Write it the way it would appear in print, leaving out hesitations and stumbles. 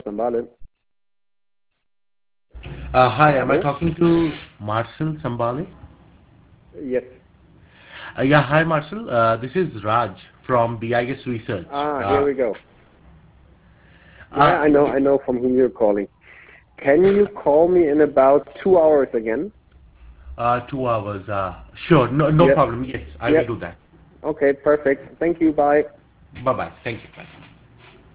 Sambale. Hi, am I Hello? talking to Marcel Sambale? Yes. Yeah, hi Marcel. This is Raj from BIS Research. Here we go. Yeah, Uh, I know from whom you're calling. Can you call me in about 2 hours again? 2 hours. Sure, no Yep. problem. Yes, I will Yep. do that. Okay, perfect. Thank you. Bye. Bye bye. Thank you. Bye.